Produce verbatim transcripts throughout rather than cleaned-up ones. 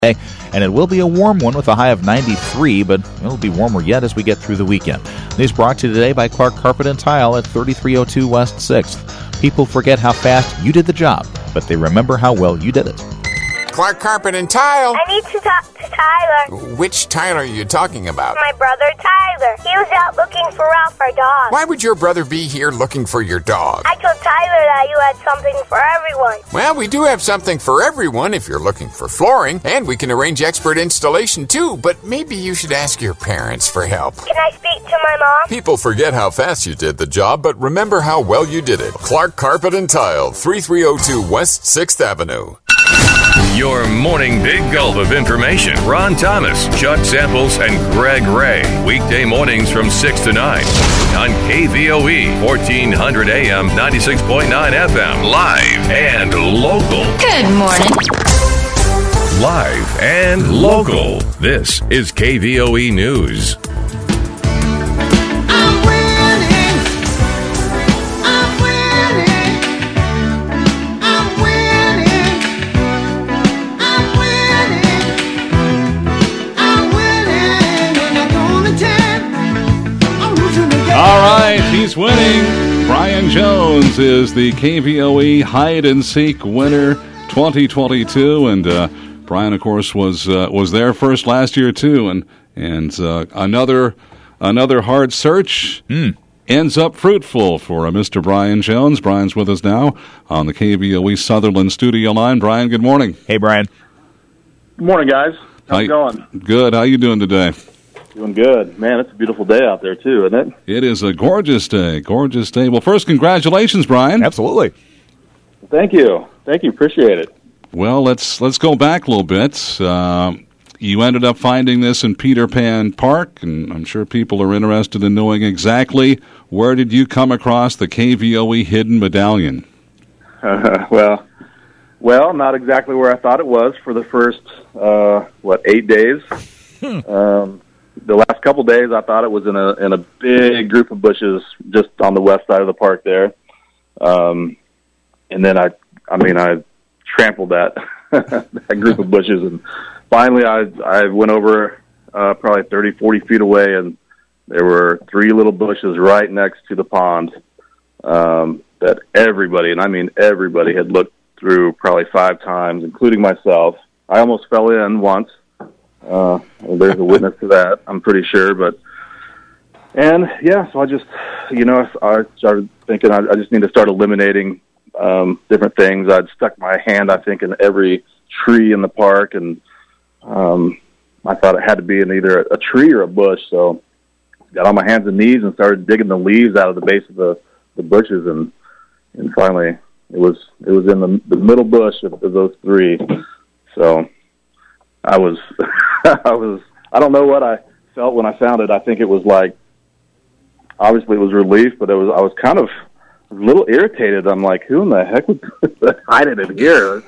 And it will be a warm one with a high of ninety-three, but it'll be warmer yet as we get through the weekend. News brought to you today by Clark Carpet and Tile at thirty-three oh two West sixth. People forget how fast you did the job, but they remember how well you did it. Clark Carpet and Tile. I need to talk to Tyler. Which Tyler are you talking about? My brother Tyler. He was out looking for Ralph, our dog. Why would your brother be here looking for your dog? I told Tyler that you had something for everyone. Well, we do have something for everyone if you're looking for flooring, and we can arrange expert installation too, but maybe you should ask your parents for help. Can I speak to my mom? People forget how fast you did the job, but remember how well you did it. Clark Carpet and Tile, thirty-three oh two West sixth Avenue. Your morning big gulp of information. Ron Thomas, Chuck Samples, and Greg Ray. Weekday mornings from six to nine on K V O E, fourteen hundred A M, ninety-six point nine F M. Live and local. Good morning. Live and local. This is K V O E News. All right, he's winning. Brian Jones is the K V O E Hide and Seek winner twenty twenty-two, and uh, Brian, of course, was uh, was there first last year too, and and uh, another another hard search mm. ends up fruitful for uh, Mister Brian Jones. Brian's with us now on the K V O E Sutherland studio line. Brian, good morning. Hey, Brian. Good morning, guys. How's How, it going? Good. How you doing today? Doing good. Man, it's a beautiful day out there, too, isn't it? It is a gorgeous day. Gorgeous day. Well, first, congratulations, Brian. Absolutely. Thank you. Thank you. Appreciate it. Well, let's let's go back a little bit. Uh, you ended up finding this in Peter Pan Park, and I'm sure people are interested in knowing exactly where did you come across the K V O E hidden medallion? Uh, well, well, not exactly where I thought it was for the first, uh, what, eight days. Hmm. Um The last couple days, I thought it was in a in a big group of bushes just on the west side of the park there, um, and then I, I mean, I trampled that that group of bushes, and finally, I I went over uh, probably thirty, forty feet away, and there were three little bushes right next to the pond um, that everybody, and I mean everybody, had looked through probably five times, including myself. I almost fell in once. Uh, there's a witness to that, I'm pretty sure. But and yeah, so I just, you know, I started thinking I, I just need to start eliminating um, different things. I'd stuck my hand, I think, in every tree in the park, and um, I thought it had to be in either a tree or a bush. So got on my hands and knees and started digging the leaves out of the base of the, the bushes, and and finally it was it was in the, the middle bush of, of those three. So I was, I was, I don't know what I felt when I found it. I think it was like, obviously it was relief, but it was, I was kind of a little irritated. I'm like, who in the heck would hide it in here?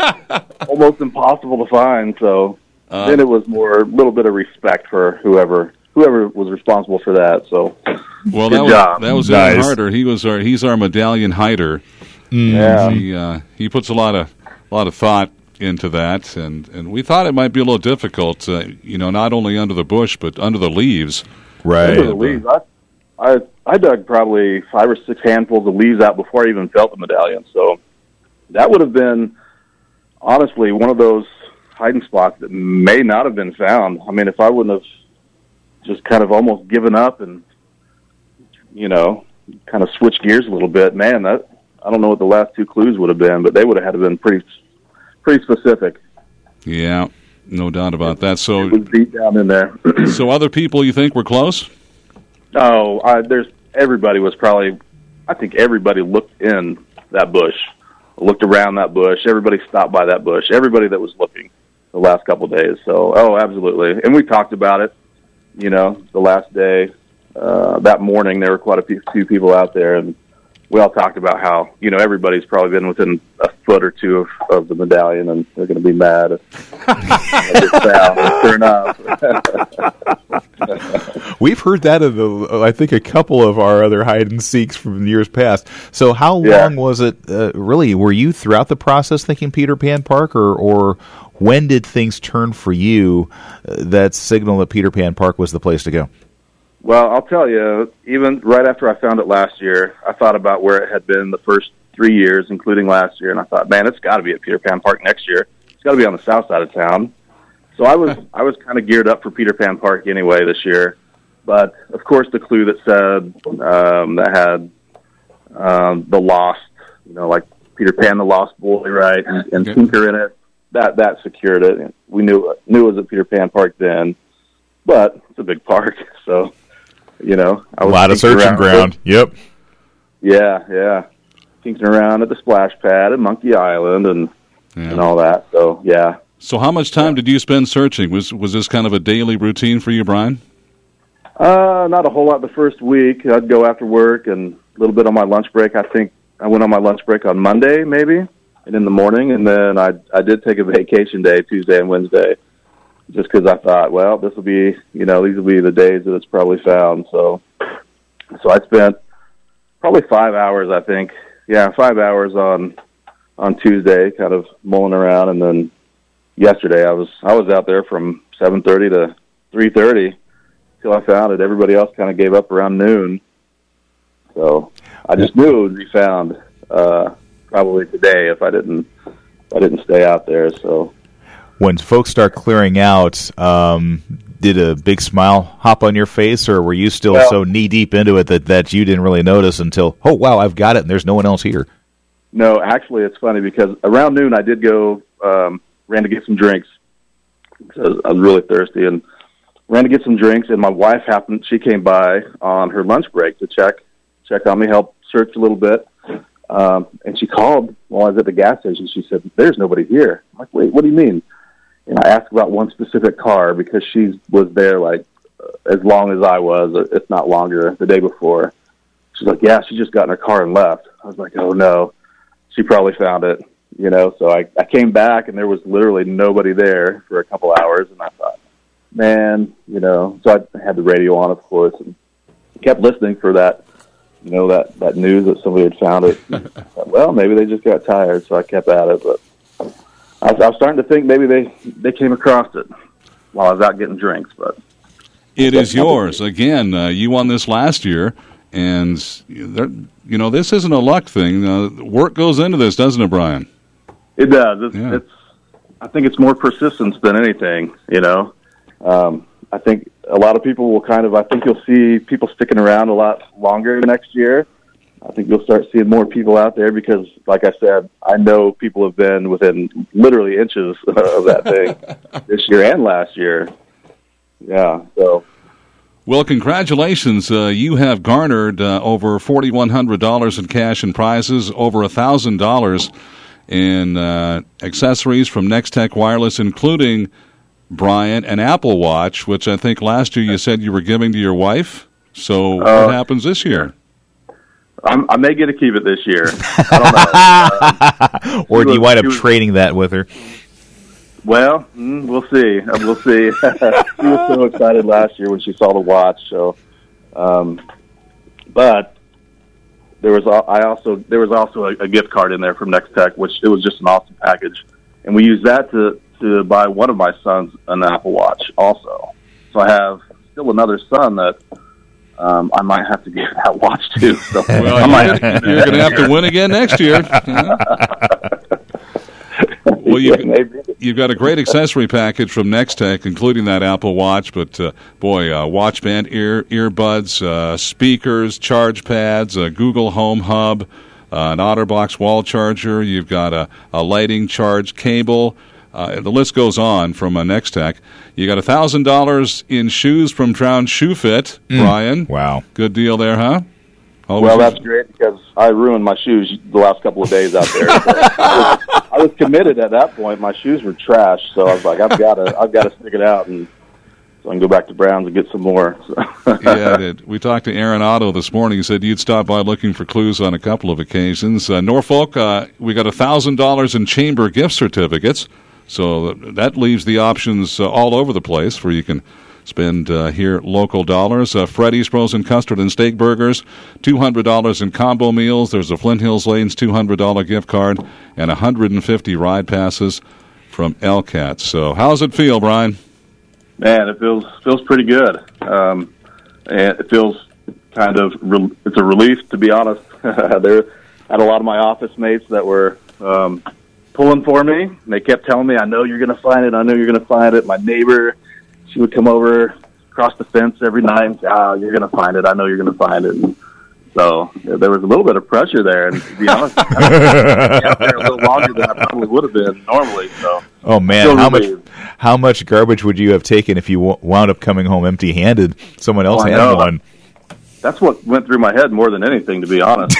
Almost impossible to find. So uh, then it was more, a little bit of respect for whoever, whoever was responsible for that. So well, good that was, job. that was nice. Ed Harder. He was our, he's our medallion hider. Mm. Yeah. He, uh, he puts a lot of, a lot of thought into that, and, and we thought it might be a little difficult, uh, you know, not only under the bush, but under the leaves. Right. Under the leaves. I, I, I dug probably five or six handfuls of leaves out before I even felt the medallion. So that would have been, honestly, one of those hiding spots that may not have been found. I mean, if I wouldn't have just kind of almost given up and, you know, kind of switched gears a little bit, man, that, I don't know what the last two clues would have been, but they would have had to been pretty pretty specific. Yeah, no doubt about that. So it was deep down in there. So other people you think were close? Oh, I, there's everybody was probably, I think everybody looked in that bush, looked around that bush. Everybody stopped by that bush. Everybody that was looking the last couple of days. So, oh, absolutely. And we talked about it, you know, the last day. Uh, that morning, there were quite a few people out there, and we all talked about how, you know, everybody's probably been within a foot or two of, of the medallion, and they're going to be mad if it's found. Sure enough. We've heard that of the, I think, a couple of our other hide and seeks from years past. So how Yeah. long was it, uh, really, were you throughout the process thinking Peter Pan Park, or, or when did things turn for you uh, that signal that Peter Pan Park was the place to go? Well, I'll tell you, even right after I found it last year, I thought about where it had been the first three years, including last year, and I thought, man, it's got to be at Peter Pan Park next year. It's got to be on the south side of town. So I was I was kind of geared up for Peter Pan Park anyway this year. But, of course, the clue that said, um, that had um, the Lost, you know, like Peter Pan, the Lost Boy, right, and, and Tinker in it, that that secured it. We knew knew it was at Peter Pan Park then, but it's a big park, so, you know. I was a lot of searching ground, yep. Yeah, yeah. Tinkering around at the splash pad and Monkey Island and yeah. and all that. So yeah. So how much time did you spend searching? Was was this kind of a daily routine for you, Brian? Uh, not a whole lot the first week. I'd go after work and a little bit on my lunch break. I think I went on my lunch break on Monday maybe, and in the morning, and then I I did take a vacation day Tuesday and Wednesday, just because I thought, well, this will be you know these will be the days that it's probably found. So so I spent probably five hours, I think. Yeah, five hours on on Tuesday, kind of mulling around, and then yesterday I was I was out there from seven thirty to three thirty till I found it. Everybody else kind of gave up around noon, so I just knew it would be found uh, probably today if I didn't if I didn't stay out there. So when folks start clearing out, um, did a big smile hop on your face, or were you still well, so knee-deep into it that, that you didn't really notice until, oh, wow, I've got it, and there's no one else here? No, actually, it's funny, because around noon I did go, um, ran to get some drinks, because I was really thirsty, and ran to get some drinks, and my wife happened, she came by on her lunch break to check check on me, help search a little bit, um, and she called while I was at the gas station. She said, there's nobody here. I'm like, wait, what do you mean? And I asked about one specific car because she was there like uh, as long as I was, if not longer, the day before. She's like, yeah, she just got in her car and left. I was like, oh, no. She probably found it, you know. So I, I came back, and there was literally nobody there for a couple hours, and I thought, man, you know. So I had the radio on, of course, and kept listening for that, you know, that, that news that somebody had found it. I thought, well, maybe they just got tired, so I kept at it, but I was, I was starting to think maybe they, they came across it while I was out getting drinks. But it is yours. Again, uh, you won this last year, and, there, you know, this isn't a luck thing. Uh, work goes into this, doesn't it, Brian? It does. It's, yeah. it's. I think it's more persistence than anything, you know. Um, I think a lot of people will kind of, I think you'll see people sticking around a lot longer next year. I think you'll start seeing more people out there because, like I said, I know people have been within literally inches of that thing this year and last year. Yeah, so. Well, congratulations. Uh, you have garnered uh, over four thousand one hundred dollars in cash and prizes, over one thousand dollars in uh, accessories from Nex-Tech Wireless, including, Brian, an Apple Watch, which I think last year you said you were giving to your wife. So uh, what happens this year? I'm, I may get to keep it this year. I don't know. Um, or do you wind up was, trading that with her? Well, mm, we'll see. Uh, we'll see. She was so excited last year when she saw the watch. So, um, but there was I also there was also a, a gift card in there from Nex-Tech, which it was just an awesome package, and we used that to to buy one of my sons an Apple Watch also. So I have still another son that. Um, I might have to give that watch to. So well, I might you're going to have to win again next year. Well, you've, you've got a great accessory package from Nex-Tech, including that Apple Watch. But uh, boy, uh, watch band, ear earbuds, uh, speakers, charge pads, a Google Home Hub, uh, an OtterBox wall charger. You've got a, a lighting charge cable. Uh, the list goes on from uh, Nex-Tech. You got one thousand dollars in shoes from Drown Shoe Fit, mm. Brian. Wow. Good deal there, huh? Always well, that's great because I ruined my shoes the last couple of days out there. So I, was, I was committed at that point. My shoes were trash, so I was like, I've got to, I've got to stick it out, and so I can go back to Brown's and get some more. So. Yeah, I did. We talked to Aaron Otto this morning. He said you'd stop by looking for clues on a couple of occasions. Uh, Norfolk, uh, we got one thousand dollars in chamber gift certificates. So that leaves the options uh, all over the place where you can spend uh, here local dollars. Uh, Freddy's Frozen Custard and Steak Burgers, two hundred dollars in combo meals. There's a Flint Hills Lanes two hundred dollars gift card and one hundred fifty ride passes from Elcat. So how's it feel, Brian? Man, it feels feels pretty good. Um, and it feels kind of re- it's a relief, to be honest. There had a lot of my office mates that were um, pulling for me. And they kept telling me, "I know you're going to find it. I know you're going to find it." My neighbor, she would come over across the fence every night and say, "Oh, you're going to find it. I know you're going to find it." And so yeah, there was a little bit of pressure there, and to be honest, I was out there a little longer than I probably would have been normally. So, oh man, how much how much garbage would you have taken if you w- wound up coming home empty-handed? Someone else oh, had know. one. That's what went through my head more than anything, to be honest.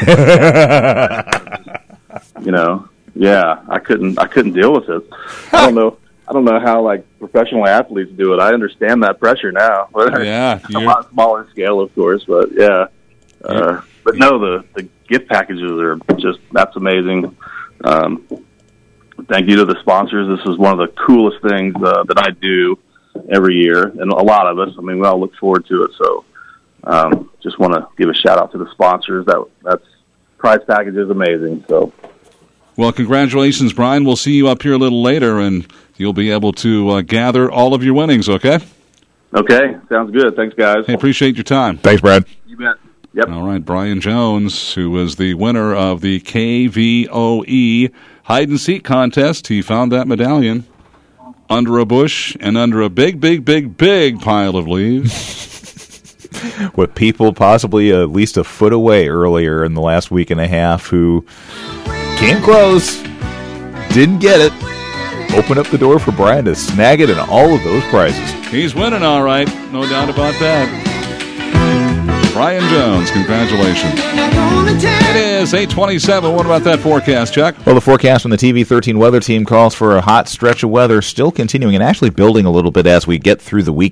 You know, yeah, I couldn't I couldn't deal with it. I don't know. I don't know how like professional athletes do it. I understand that pressure now. Yeah, a lot smaller scale, of course, but yeah. Uh, but no, the, the gift packages are just, that's amazing. Um, thank you to the sponsors. This is one of the coolest things uh, that I do every year, and a lot of us. I mean, we all look forward to it. So, um, just want to give a shout out to the sponsors. That that's prize package is amazing. So, well, congratulations, Brian. We'll see you up here a little later, and you'll be able to uh, gather all of your winnings. Okay. Okay, sounds good. Thanks, guys. Hey, appreciate your time. Thanks, Brad. You bet. Yep. All right, Brian Jones, who was the winner of the K V O E hide and seek contest. He found that medallion under a bush and under a big, big, big, big pile of leaves. With people possibly at least a foot away earlier in the last week and a half who came close, didn't get it, opened up the door for Brian to snag it and all of those prizes. He's winning all right, no doubt about that. Brian Jones, congratulations. It is eight twenty-seven. What about that forecast, Chuck? Well, the forecast from the T V thirteen weather team calls for a hot stretch of weather still continuing and actually building a little bit as we get through the week.